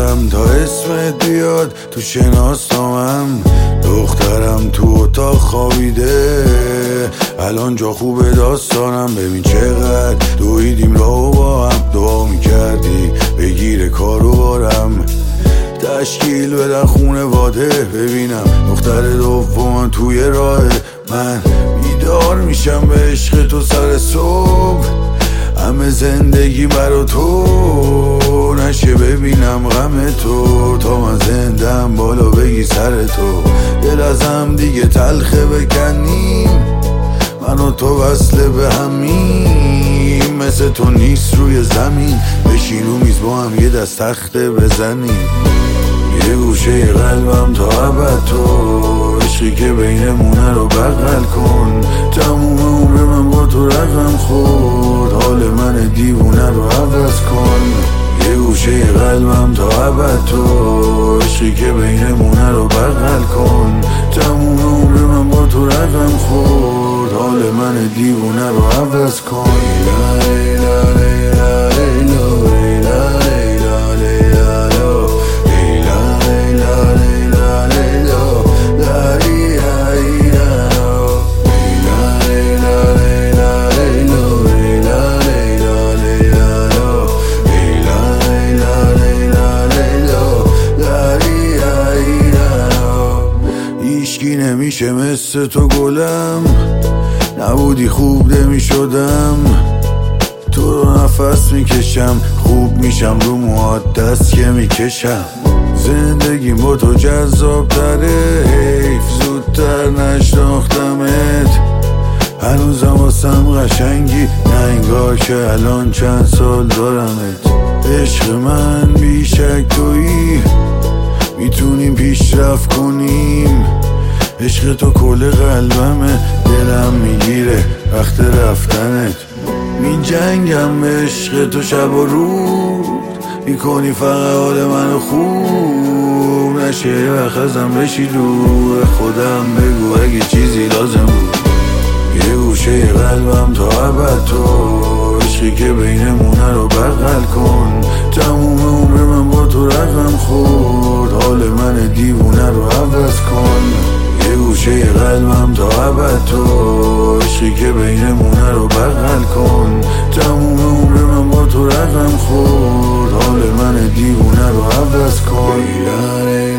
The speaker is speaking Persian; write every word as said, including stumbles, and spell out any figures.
میکردم تا اسمت بیاد تو شناسنامم. دخترم تو اتاق خوابیده، الان جا خوبه داستانم. ببین چقدر دویدیم راهو با هم، دعا میکردی بگیره کارو بارم. تشکیل بدن خونه واده، ببینم دختر دوم توی راه. من بیدار میشم به عشق تو سر صبح، همه زندگی برا تو نشه ببینم غم تو. تا من زندم بالا بگی سر تو، دل ازم دیگه تلخه بکنیم، من و تو وصله به همیم. مثل تو نیست روی زمین، بشین و میز با هم یه دست تخته بزنیم. یه گوشه قلبم تا ابد تو، عشقی که بینمونه رو بغل کن. تموم عمر من با تو رقم خورد، حال من دیوونه رو عوض کن. یه گوشه قلبم تا ابد تو، عشقی که بینمونه رو بغل کن. تموم عمر من با تو رقم خورد، حال من دیوونه رو عوض کن. هیچکی نمیشه مثل تو گلم، نبودی خوب نمیشدم. تو رو نفس میکشم، خوب میشم رو موهات دست که میکشم. زندگیم با تو جذاب تره، حیف زودتر نشناختمت. هنوزم واسم قشنگی، نه انگار که الان چند سال دارمت. عشق من بیشک تویی، میتونیم پیشرفت کنیم. عشق تو کل قلبمه، دلم میگیره وقت رفتنت. می جنگم به عشق تو شب و روز، میکنی فقط حال منو خوب. نشه یه وقت ازم بشی دور، خودم بگو اگه چیزی لازم بود. یه گوشه قلبم تا ابد تو، عشقی که بینمونه رو بغل کن. تموم عمر من با تو رقم خورد، حال من دیوونه رو عوض کن. یه گوشه قلبم تا ابد تو، عشقی که بینمونه رو بغل کن. تموم عمر من با تو رقم خورد، حال من دیوونه رو عوض کن.